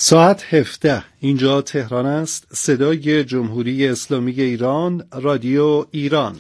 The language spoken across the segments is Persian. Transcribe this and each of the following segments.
ساعت 17 اینجا تهران است. صدای جمهوری اسلامی ایران، رادیو ایران.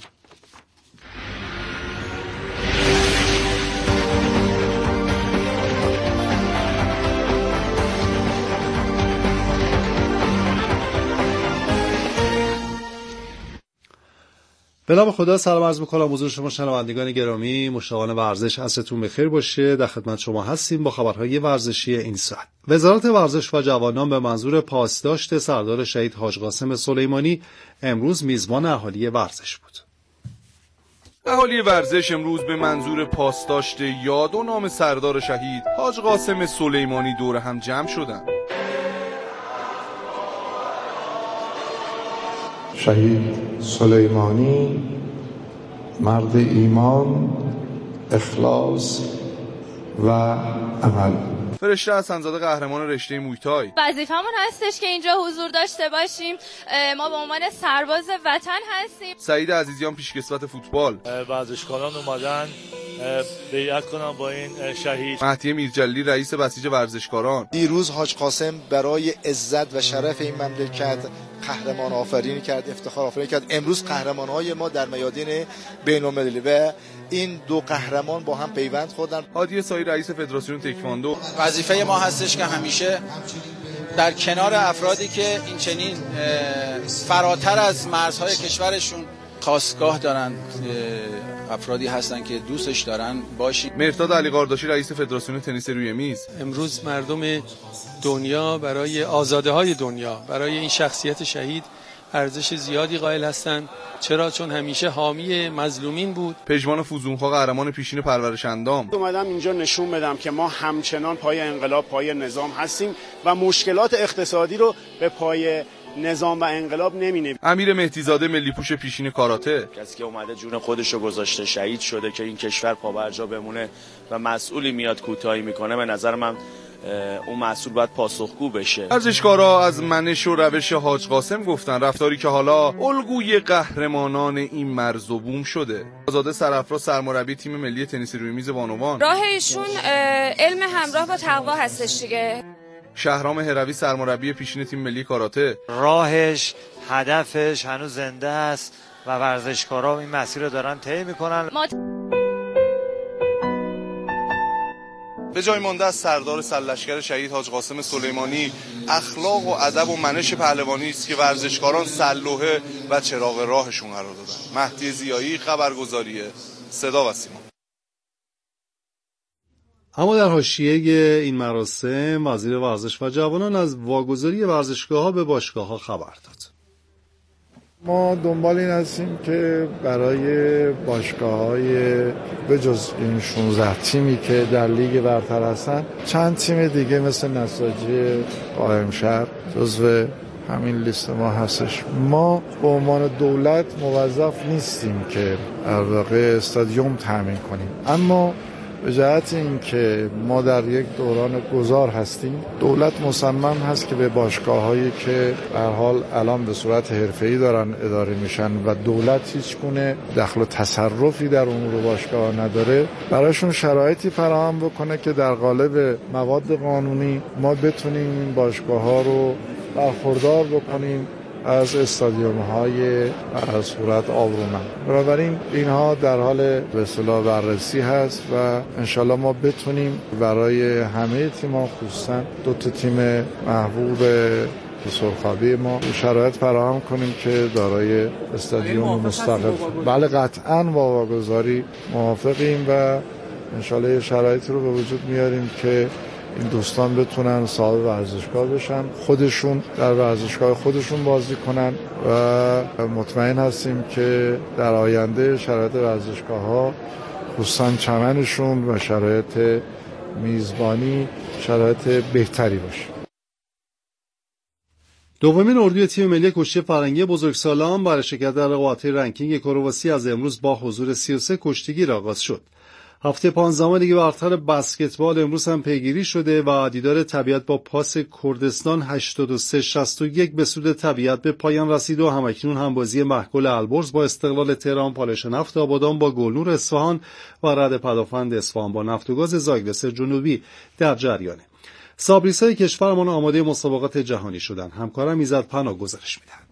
به نام خدا سلام عرض می‌کنم حضور شما شنوندگان گرامی. مشتاقان ورزش عصرتون بخیر باشه. در خدمت شما هستیم با خبرهای ورزشی این ساعت. وزارت ورزش و جوانان به منظور پاسداشت سردار شهید حاج قاسم سلیمانی امروز میزبان اهالی ورزش بود. اهالی ورزش امروز به منظور پاسداشت یاد و نام سردار شهید حاج قاسم سلیمانی دور هم جمع شدند. شهید سلیمانی مرد ایمان، اخلاص و عمل. فرشته حسن‌زاده قهرمان رشته مویتای. وظیفمون هستش که اینجا حضور داشته باشیم. ما به عنوان سرباز وطن هستیم. سعید عزیزیان پیشکسوت فوتبال. ورزشکاران اومدن بیعت کنن با این شهید. مهدی میرجلی رئیس بسیج ورزشکاران. دیروز حاج قاسم برای عزت و شرف این مملکت قهرمان آفرینی کرد، افتخار آفرینی کرد. امروز قهرمان‌های ما در میادین بین‌المللی و این دو قهرمان با هم پیوند خوردن. هادی سایی رئیس فدراسیون تکواندو. وظیفه ما هستش که همیشه در کنار افرادی که این چنین فراتر از مرزهای کشورشون خاستگاه دارن، افرادی هستن که دوستش دارن باشیم. مرداد علی قارداشی رئیس فدراسیون تنیس روی میز. امروز مردم دنیا برای آزاده‌های دنیا برای این شخصیت شهید ارزش زیادی قائل هستند. چرا؟ چون همیشه حامی مظلومین بود. پژمان فوزونخوا قهرمان پیشین پرورش اندام. اومدم اینجا نشون بدم که ما همچنان پای انقلاب، پای نظام هستیم و مشکلات اقتصادی رو به پای نظام و انقلاب نمی‌بینیم. امیر مهدیزاده ملی پوش پیشین کاراته. کسی که اومده جون خودش رو گذاشته شهید شده که این کشور پابرجا بمونه و مسئولی میاد کوتاهی میکنه، به نظر من اون مسئول باید پاسخگو بشه. ورزشکارا از منش و روش حاج قاسم گفتن، رفتاری که حالا الگوی قهرمانان این مرز و بوم شده. آزاده سرافراز سرمربی تیم ملی تنیس روی میز بانوان. راه ایشون علم همراه با تقوا هستش دیگه. شهرام هروی سرمربی پیشین تیم ملی کاراته. راهش، هدفش هنوز زنده است و ورزشکارا این مسیر رو دارن طی میکنن. به جای مانده از سردار سرلشکر شهید حاج قاسم سلیمانی، اخلاق و ادب و منش پهلوانی است که ورزشکاران سلوحه و چراغ راهشون قرار دادن. مهدی ضیایی، خبرگزاری صدا و سیما. اما در حاشیه این مراسم وزیر ورزش و جوانان از واگذاری ورزشگاه‌ها به باشگاه‌ها خبر داد. ما دنبال این هستیم که برای باشگاه‌های به جز این 16 تیمی که در لیگ برتر هستن، چند تیم دیگه مثل نساجی قائمشهر جزو همین لیست ما هستش. ما به عنوان دولت موظف نیستیم که در واقع استادیوم تامین کنیم، اما به جهت این که ما در یک دوران گذار هستیم، دولت مصمم هست که به باشگاه‌هایی که به هر حال الان به صورت حرفه‌ای دارن اداره میشن و دولت هیچ گونه دخل و تصرفی در امور باشگاه نداره، برایشون شرایطی فراهم بکنه که در قالب مواد قانونی ما بتونیم این باشگاه‌ها رو برخوردار بکنیم از استادیوم‌های از صورت آبرومند. بنابراین اینها در حال به اصطلاح بررسی هست و انشالله ما بتونیم برای همه تیم‌ها، خصوصا دو تا تیم محبوب سرخابی ما، شرایط فراهم کنیم که دارای استادیوم مستقل. بله قطعاً با واگذاری موافقیم و انشالله شرایطی رو به وجود میاریم که این دوستان بتونن صاحب ورزشگاه بشن، خودشون در ورزشگاه خودشون بازی کنن و مطمئن هستیم که در آینده شرایط ورزشگاه‌ها، خصوصا چمنشون و شرایط میزبانی، شرایط بهتری باشه. دومین اردوی تیم ملی کشتی فرنگی بزرگسالان برای شرکت در رقابت‌های رنکینگ کرواسی از امروز با حضور 33 کشتیگیر آغاز شد. هفته 15 لیگ برتر بسکتبال امروز هم پیگیری شده و دیدار طبیعت با پاس کردستان 83-61 به سود طبیعت به پایان رسید و همکنون هم بازی محگل البرز با استقلال تهران، پالش نفت آبادان با گلنور اصفهان و رد پدافند اصفهان با نفت و گاز زاگرس جنوبی در جریانه. سابریس‌های کشورمان آماده مسابقات جهانی شدند. همکارم ایزد پناه گزارش می‌دهد.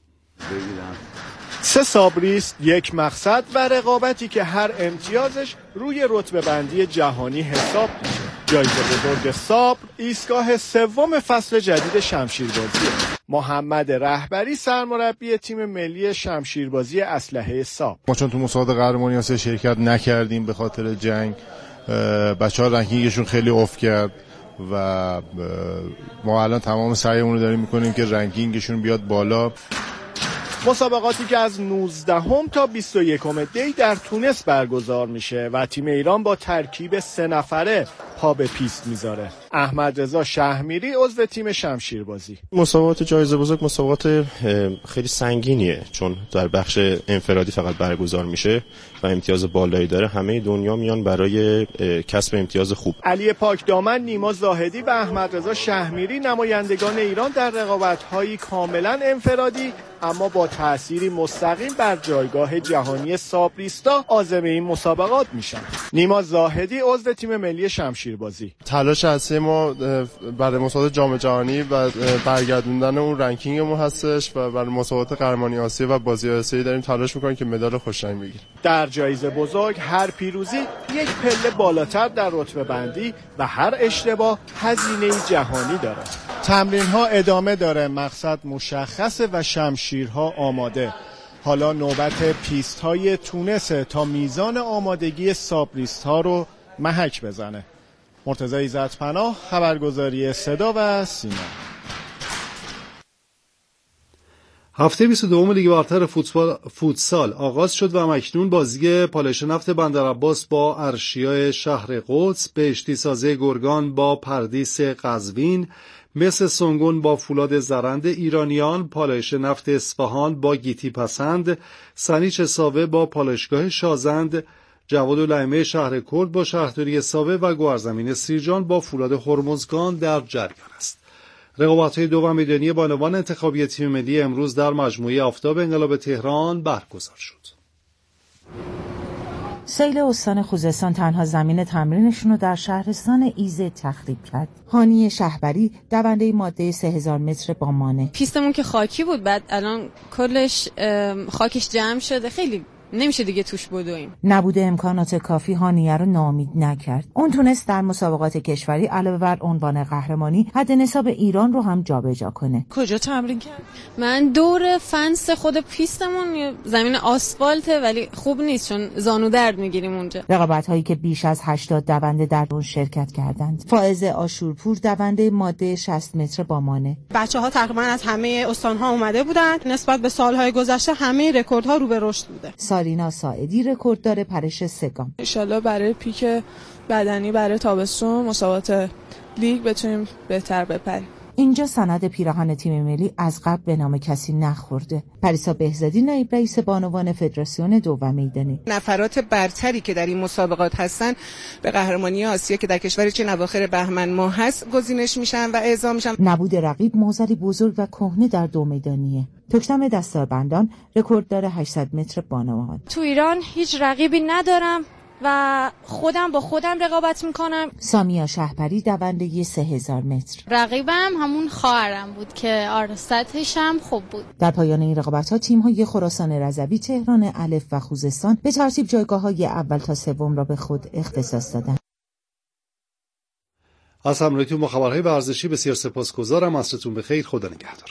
3 سابریس، 1 مقصد و رقابتی که هر امتیازش روی رتبه بندی جهانی حساب میشه. جایزه بزرگ صبر ایستگاه 3 فصل جدید شمشیربازی. محمد رهبری سرمربی تیم ملی شمشیربازی اسلحه صبر. ما چون تو مسابقات قهرمانی آسیا شرکت نکردیم به خاطر جنگ، بچه‌ها رنکینگشون خیلی افت کرد و ما الان تمام سعیمون رو داریم میکنیم که رنکینگشون بیاد بالا. مسابقاتی که از 19 تا 21 دی در تونس برگزار میشه و تیم ایران با ترکیب 3 نفره پا به پیست میذاره. احمد رضا شهمیری عضو تیم شمشیربازی. مسابقات جایزه بزرگ مسابقات خیلی سنگینیه، چون در بخش انفرادی فقط برگزار میشه و امتیاز بالایی داره. همه دنیا میان برای کسب امتیاز خوب. علی پاکدامن، نیما زاهدی و احمد رضا شهمیری نمایندگان ایران در رقابت‌های کاملا انفرادی اما با تأثیری مستقیم بر جایگاه جهانی سابریستا عازم این مسابقات میشن. نیما زاهدی عضو تیم ملی شمشیربازی. تلاش اصلی ما برای مسابقات جام جهانی و برگردوندن اون رنکینگمون هستش و برای مسابقات قهرمانی آسیا و بازی آسیایی داریم تلاش می‌کنیم که مدال خوشرنگ بگیریم. در جایزه بزرگ هر پیروزی 1 پله بالاتر در رتبه بندی و هر اشتباه هزینه جهانی داره. تمرین‌ها ادامه داره، مقصد مشخصه و شمشیرها آماده. حالا نوبت پیست‌های تونس تا میزان آمادگی سابریست‌ها رو محک بزنه. مرتضی ایزدپناه، خبرگزاری صدا و سیما. هفته 22 لیگ برتر فوتسال آغاز شد و اکنون بازی پالایش نفت بندرعباس با ارشیا شهر قدس، بهشتی سازه گرگان با پردیس قزوین، مس سنگون با فولاد زرند ایرانیان، پالایش نفت اصفهان با گیتی پسند، سنیچ ساوه با پالایشگاه شازند، جواد الائمه شهر کرد با شهرداری ساوه و گوهرزمین سیرجان با فولاد هرمزگان در جریان است. رقابت‌های دو و میدانی بانوان انتخابی تیم ملی امروز در مجموعه آفتاب انقلاب تهران برگزار شد. سیل استان خوزستان تنها زمین تمرینشون رو در شهرستان ایزه تخریب کرد. هانی شهبری دونده ماده 3000 متر با مانع. پیستمون که خاکی بود، بعد الان کلش خاکش جمع شده، خیلی نمیشه دیگه توش بدویم. نبوده امکانات کافی هانیه رو ناامید نکرد. اون تونست در مسابقات کشوری علاوه بر عنوان قهرمانی حد نصاب ایران رو هم جابجا کنه. کجا تمرین کرد؟ من دور فنس خود پیستمون، زمین آسفالته ولی خوب نیست چون زانو درد میگیریم اونجا. رقابت‌هایی که بیش از 80 دونده در اون شرکت کردند. فائز آشورپور دونده ماده 60 متر با مانع. بچه‌ها تقریبا از همه استان‌ها اومده بودند. نسبت به سال‌های گذشته همه رکوردها رو به رشد بوده. سارینا ساعدی رکورددار پرش سگام. ان شاءالله برای پیک بدنی برای تابستون مسابقات لیگ بتونیم بهتر بپریم. اینجا سند پیراهن تیم ملی از قبل به نام کسی نخورده. پریسا بهزادی نایب رئیس بانوان فدراسیون دو و میدانی. نفرات برتری که در این مسابقات هستن به قهرمانی آسیا که در کشور چین اواخر بهمن ماه هست گزینش میشن و اعزام میشن. نبود رقیب موزلی بزرگ و کهنه در دو میدانیه. تکتم دستاربندان رکورددار 800 متر بانوان. تو ایران هیچ رقیبی ندارم و خودم با خودم رقابت میکنم. سامیا شهپری دونده 3000 متر. رقیبم همون خواهرم بود که سطحش هم خوب بود. در پایان این رقابت‌ها تیم‌های خراسان رضوی، تهران الف و خوزستان به ترتیب جایگاه‌های اول تا سوم را به خود اختصاص دادند. از همراهیتون با خبرهای ورزشی بسیار سپاسگزارم. عصرتون بخیر. خدا نگهدار.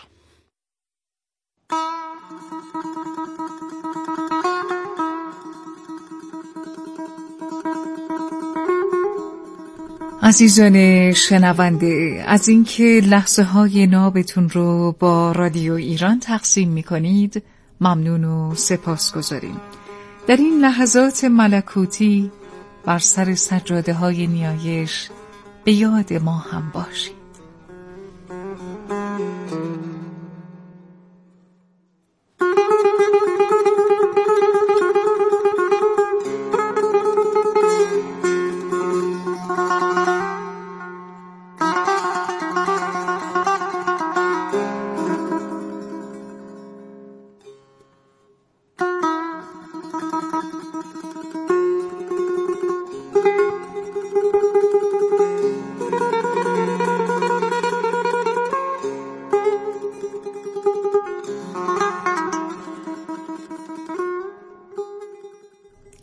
عزیزان شنونده، از اینکه لحظه های نابتون رو با رادیو ایران تقسیم می کنید ممنون و سپاسگزاریم. در این لحظات ملکوتی بر سر سجاده های نیایش به یاد ما هم باشید.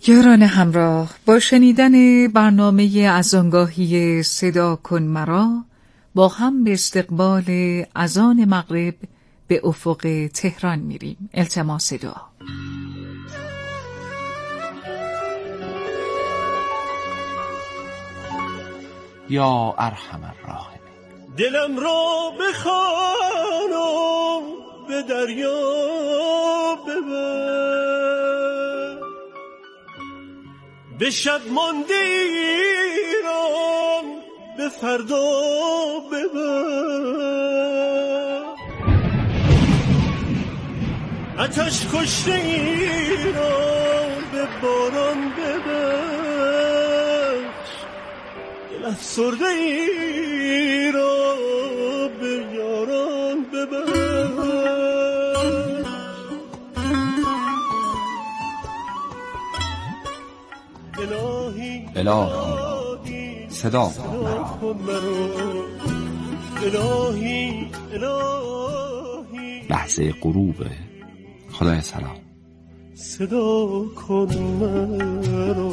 یاران همراه، با شنیدن برنامه از آنگاهی صدا کن مرا با هم به استقبال اذان مغرب به افق تهران میریم. التماس دعا. یا ارحم الراحمین. دلم را بخوان و به دریا ببر، به شب مانده ایران به فردا ببر، آتش کشته ایران به باران ببر، دل افسرده ایران به یاران ببر. الهی صدا کن مرا. لحظه غروب. خدای سلام. صدا کن مرا.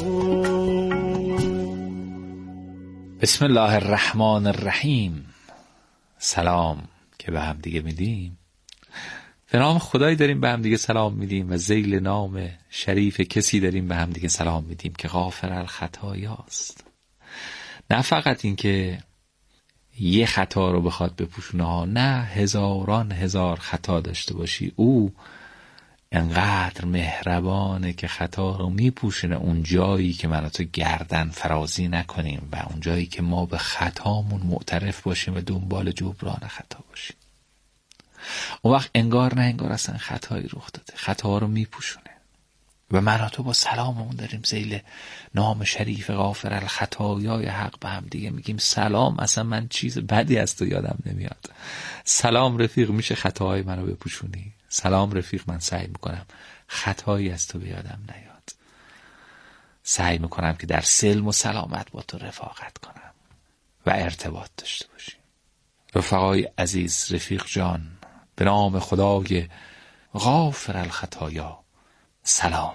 بسم الله الرحمن الرحیم. سلام که به هم دیگه میدیم، به نام خدایی داریم به هم دیگه سلام میدیم و ذیل نام شریف کسی داریم به هم دیگه سلام میدیم که غافر الخطایاست. نه فقط این که یه خطا رو بخواد بپوشونه ها، نه هزاران هزار خطا داشته باشی، او انقدر مهربانه که خطا رو میپوشونه اون جایی که من و تو گردن فرازی نکنیم و اون جایی که ما به خطامون معترف باشیم و دنبال جبران خطا باشیم. اون وقت انگار نه انگار اصلا خطایی رخ داده، خطا رو میپوشونه و من و تو با سلاممون داریم ذیل نام شریف غافر الخطایای حق به هم دیگه میگیم سلام. اصلا من چیز بدی از تو یادم نمیاد. سلام رفیق، میشه خطاهای منو بپوشونی؟ سلام رفیق، من سعی میکنم خطایی از تو بیادم نیاد، سعی میکنم که در سلم و سلامت با تو رفاقت کنم و ارتباط داشته باشیم. رفقای عزیز، رفیق جان، به نام خدای غافر الخطایا سلام.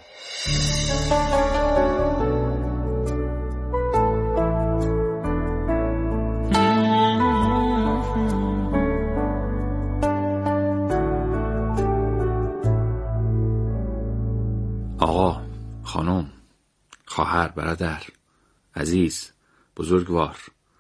آقا، خانم، خواهر، برادر، عزیز، بزرگوار،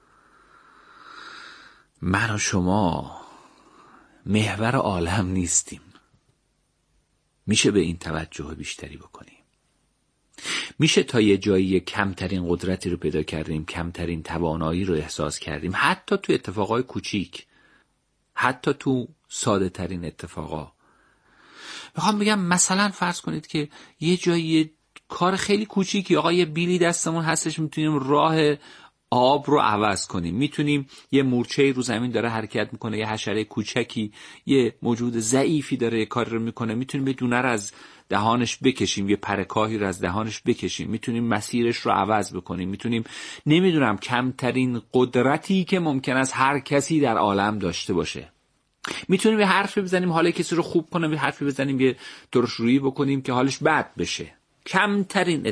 من و شما محور عالم نیستیم. میشه به این توجه بیشتری بکنیم. میشه تا یه جایی کمترین قدرتی رو پیدا کردیم، کمترین توانایی رو احساس کردیم، حتی تو اتفاقای کوچیک، حتی تو ساده ترین اتفاقا. میخوام بگم مثلا فرض کنید که یه جایی کار خیلی کوچیکی، آقا یه بیلی دستمون هستش، میتونیم راه آب رو عوض کنیم، میتونیم یه مورچه‌ای رو زمین داره حرکت میکنه، یه حشره کوچکی، یه موجود ضعیفی داره یه کاری رو میکنه، میتونیم یه دونه رو از دهانش بکشیم، یه پرکاهی رو از دهانش بکشیم، میتونیم مسیرش رو عوض بکنیم، میتونیم نمیدونم کمترین قدرتی که ممکن است هر کسی در عالم داشته باشه، میتونیم یه حرفی بزنیم حال کسی رو خوب کنیم، یه حرفی بزنیم یه درشت‌رویی بکنیم که حالش بد بشه. کمترین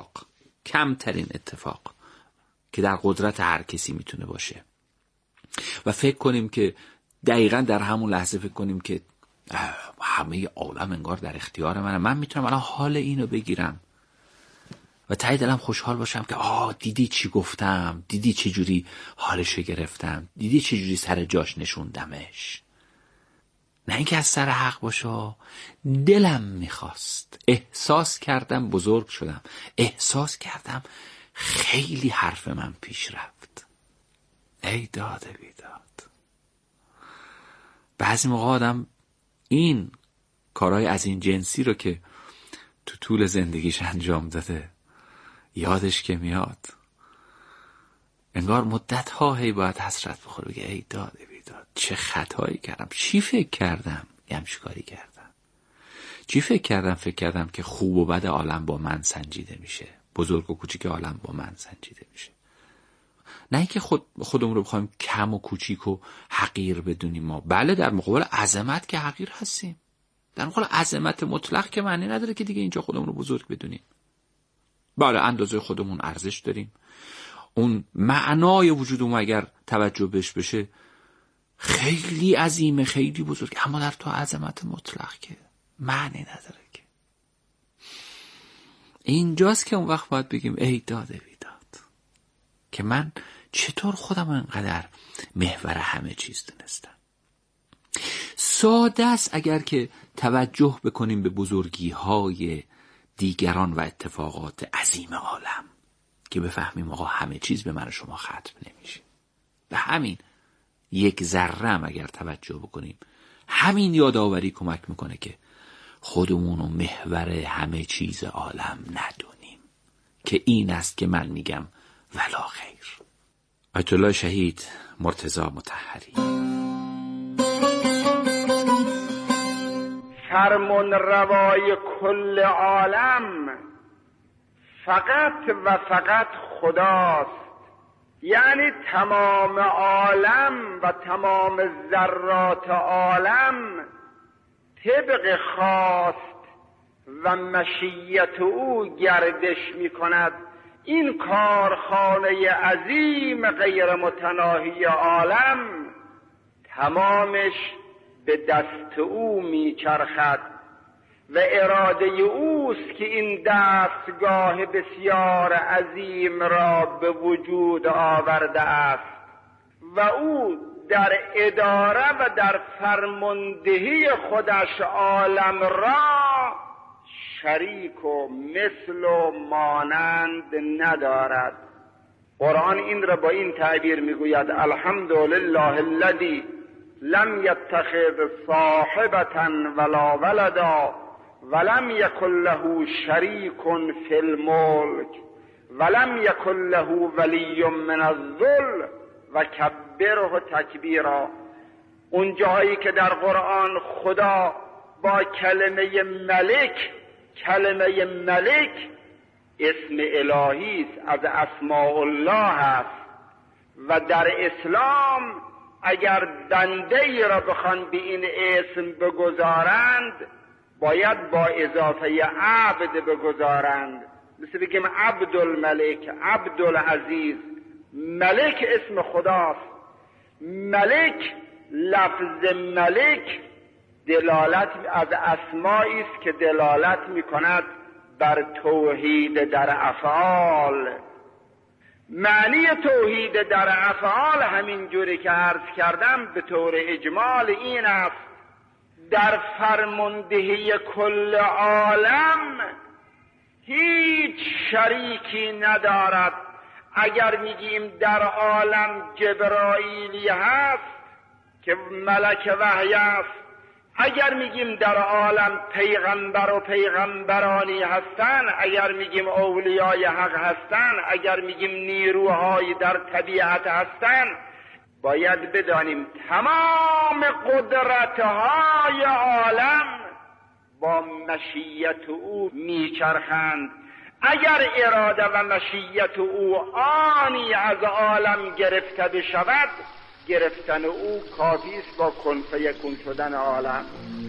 اتفاق که در قدرت هر کسی میتونه باشه و فکر کنیم که دقیقاً در همون لحظه فکر کنیم که همه عالم انگار در اختیار منه، من میتونم الان حال اینو بگیرم و ته دلم خوشحال باشم که دیدی چی گفتم، دیدی چه جوری حالش گرفتم، دیدی چه جوری سر جاش نشوندمش. نه اینکه از سر حق باشه، دلم میخواست، احساس کردم بزرگ شدم، احساس کردم خیلی حرف من پیش رفت. ای داده بیداد. بعضی موقع آدم این کارهای از این جنسی رو که تو طول زندگیش انجام داده یادش که میاد، انگار مدت ها هی باید حسرت بخوره، بگه ای داده بیداد چه خطایی کردم، چی فکر کردم یه همچین کاری کردم، چی فکر کردم که خوب و بد عالم با من سنجیده میشه، بزرگ و کوچیک عالم با من سنجیده میشه. نه اینکه خودمون رو بخوایم کم و کوچیک و حقیر بدونیم. ما بله در مقابل عظمت که حقیر هستیم، در مقابل عظمت مطلق که معنی نداره که دیگه اینجا خودمون رو بزرگ بدونیم. بله اندازه خودمون ارزش داریم، اون معنای وجودمون اگر توجه بهش بشه خیلی عظیمه، خیلی بزرگ، اما در تو عظمت مطلق که معنی نداره. که اینجاست که اون وقت باید بگیم ای داد بیداد که من چطور خودم انقدر محور همه چیز دونستم. ساده است اگر که توجه بکنیم به بزرگی های دیگران و اتفاقات عظیم عالم که بفهمیم آقا همه چیز به من و شما ختم نمیشه. به همین یک ذره هم اگر توجه بکنیم، همین یادآوری کمک میکنه که خودمون رو محور همه چیز عالم ندونیم، که این است که من میگم ولا خیر. آیت الله شهید مرتضی مطهری. فرمان روای کل عالم فقط و فقط خداست، یعنی تمام عالم و تمام ذرات عالم طبق خواست و مشیت او گردش می کند. این کارخانه عظیم غیر متناهی عالم تمامش به دست او می چرخد و اراده اوست که این دستگاه بسیار عظیم را به وجود آورده است و او در اداره و در فرماندهی خودش عالم را شریک و مثل و مانند ندارد. قرآن این را با این تعبیر میگوید الحمدلله الذی لم یتخذ صاحبة ولا ولدا ولم یکن له شریک فی الملک ولم یکن له ولی من الذل و کبره تکبیرا. اون جایی که در قرآن خدا با کلمه ملک اسم الهی است، از اسماء الله است و در اسلام اگر بنده ای را بخوان به این اسم بگذارند باید با اضافه عبد بگذارند، مثل بگیم عبدالملک، عبدالعزیز. ملک اسم خداست. ملک، لفظ ملک دلالت از اسمایی است که دلالت می‌کند بر توحید در افعال. معنی توحید در افعال همین جوری که عرض کردم به طور اجمال این است: در فرماندهی کل عالم هیچ شریکی ندارد. اگر میگیم در عالم جبرائیلی هست که ملک وحی است، اگر میگیم در عالم پیغمبر و پیغمبرانی هستند، اگر میگیم اولیای حق هستند، اگر میگیم نیروهای در طبیعت هستند، باید بدانیم تمام قدرت‌های عالم با مشیت او میچرخند. اگر اراده و مشیت او آنی از عالم گرفته بشود، گرفتن او کافی است با کن فیکون شدن عالم.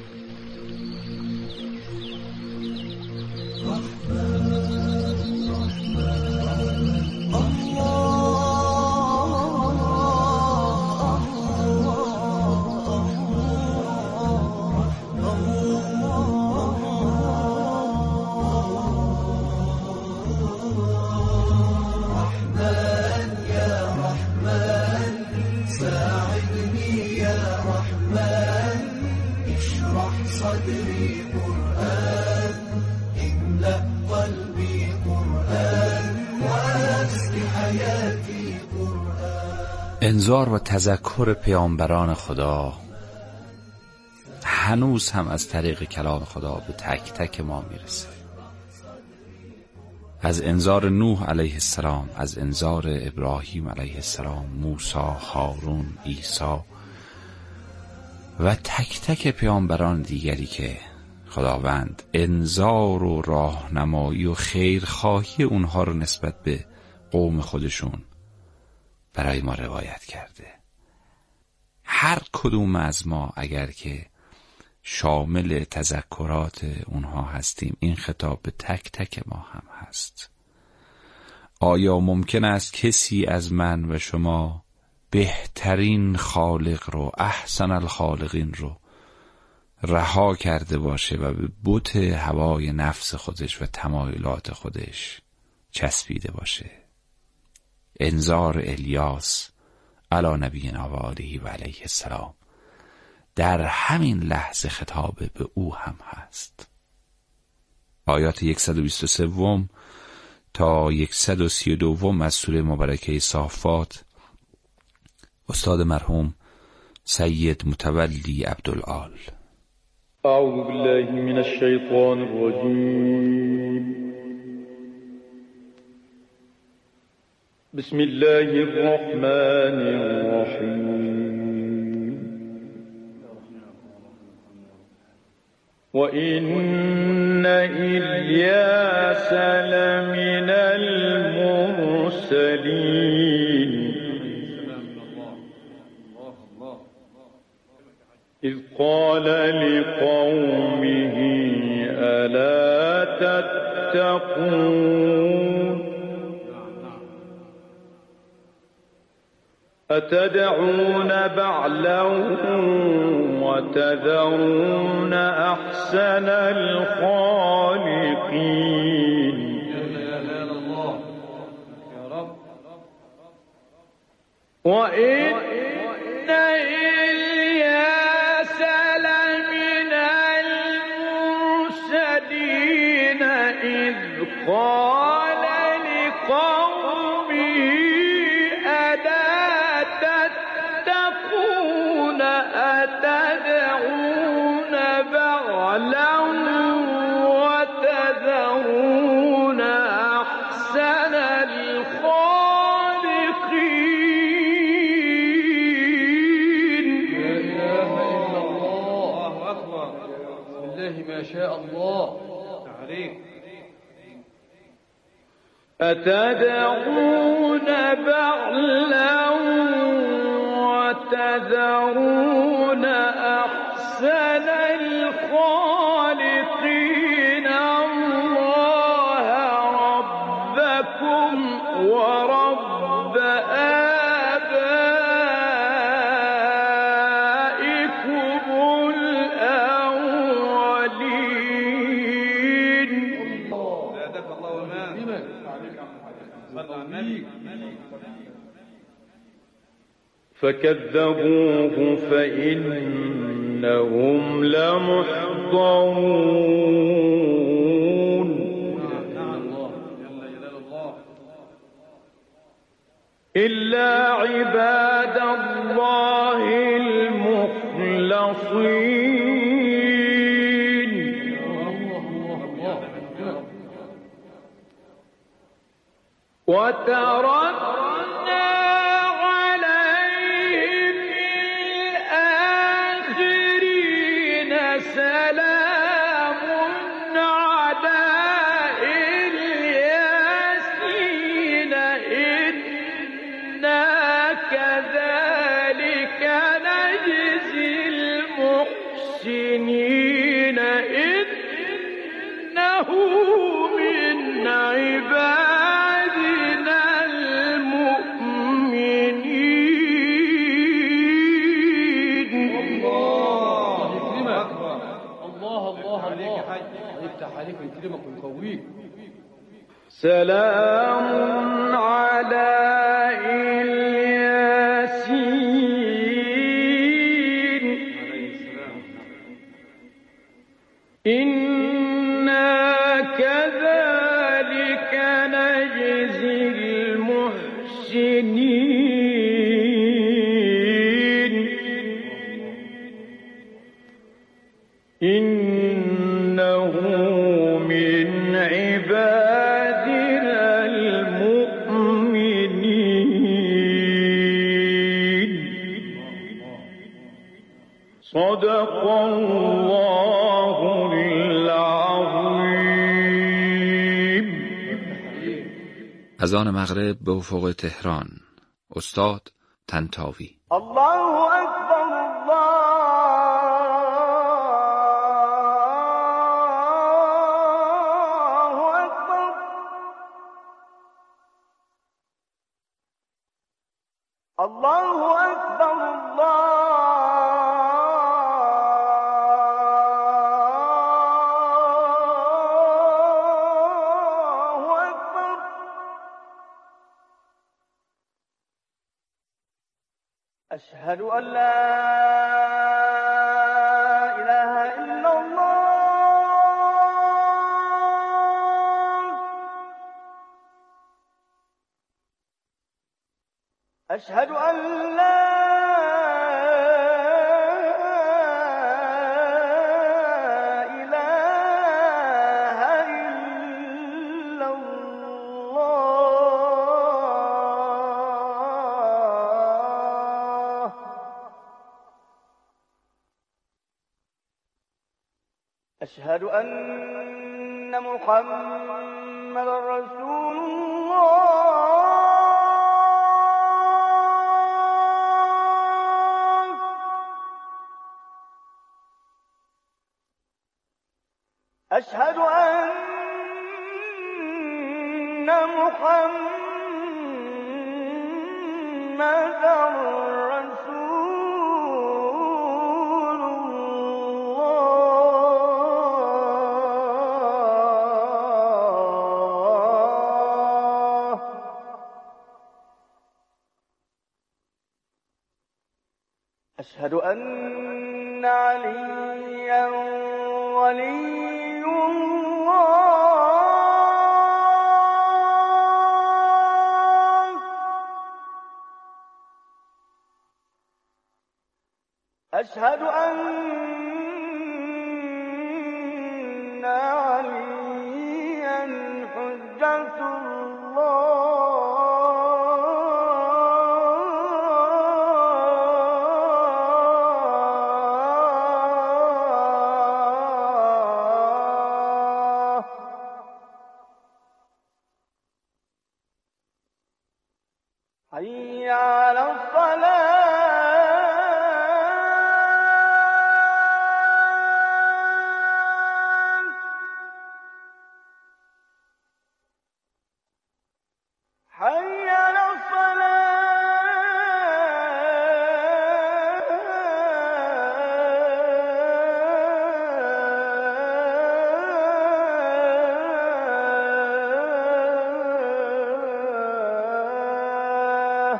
انذار و تذکر پیامبران خدا هنوز هم از طریق کلام خدا به تک تک ما میرسه. از انذار نوح علیه السلام، از انذار ابراهیم علیه السلام، موسی، هارون، عیسی و تک تک پیامبران دیگری که خداوند انذار و راهنمایی و خیرخواهی اونها رو نسبت به قوم خودشون برای ما روایت کرده. هر کدوم از ما اگر که شامل تذکرات اونها هستیم، این خطاب به تک تک ما هم هست. آیا ممکن است کسی از من و شما بهترین خالق رو، احسن الخالقین رو رها کرده باشه و به بت هوای نفس خودش و تمایلات خودش چسبیده باشه؟ انذار الیاس علی نبینا و آله و علیه السلام در همین لحظه خطاب به او هم هست. آیات 123 تا 132 از سوره مبارکه صافات استاد مرحوم سید متولی عبدالعال. اعوذ بالله من الشیطان الرجیم. بسم الله الرحمن الرحیم. وَإِنَّ إِلْيَاسَ لَمِنَ الْمُرْسَلِينَ إِذْ قَالَ لِقَوْمِهِ أَلَا تَتَّقُونَ أَتَدْعُونَ بَعْلًا وَتَذَرُونَ أَحْسَنَ الْخَالِقِينَ وَإِنَّ إِلْيَاسَ لَمِنَ الْمُرْسَلِينَ إِذْ قَالَ لِقَوْمِهِ أَلَا تَتَّقُونَ أَتَدْعُونَ بَعْلًا وَتَذَرُونَ أَحْسَنَ الْخَالِقِينَ. لا إله إلا الله. أكبر. بسم الله ما شاء الله. تعريف. أتدعون بعلا وتذرون أحسن الخالقين الله ربكم ورب آبائكم الأولين. فكذبوه فإنهم لمحضرون إلا عباد الله المخلصين وتركنا عليهم الآخرين سلام على الياسين إنا كذلك نجزي المحسنين إنه من عبادنا المؤمنين. الله يكرمك. الله يفتح عليك ويكرمك ويقويك. سلام على الياسين إنا كذلك نجزي المحسنين إنه من عبادنا المؤمنين. صدق الله العظيم. اذان مغرب به افق تهران. استاد طنطاوی. الله اکبر. الله اکبر. الله أكبر الله أكبر. أشهد أن لا إله إلا الله. أشهد أن لا إله إلا الله. أشهد أن محمدا رسول الله. أشهد أن محمدا رسول الله. أشهد أن عليا ولي أشهد أن عليا حجة الله. حي على الصلاة. حي على الصلاة.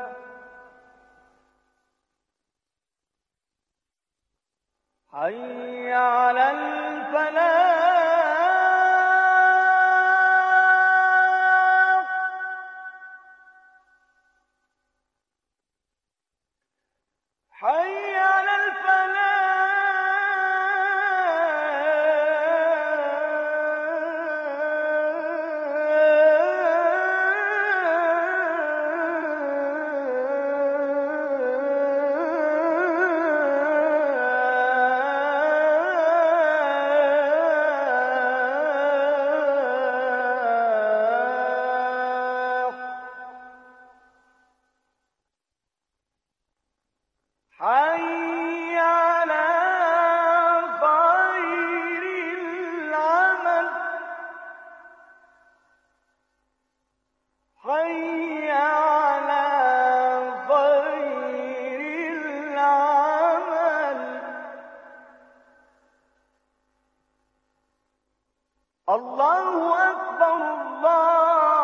حي على الفلاح. حي على حي على خير العمل. حي على خير العمل. الله أكبر الله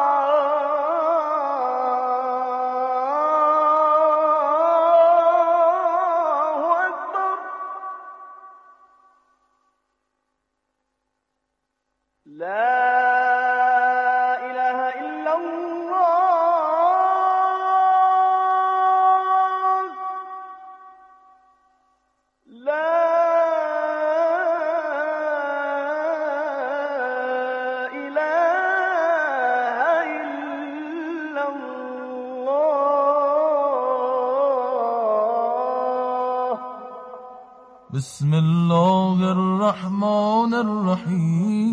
أكبر. لا إله إلا الله. لا إله إلا الله. بسم الله الرحمن الرحيم.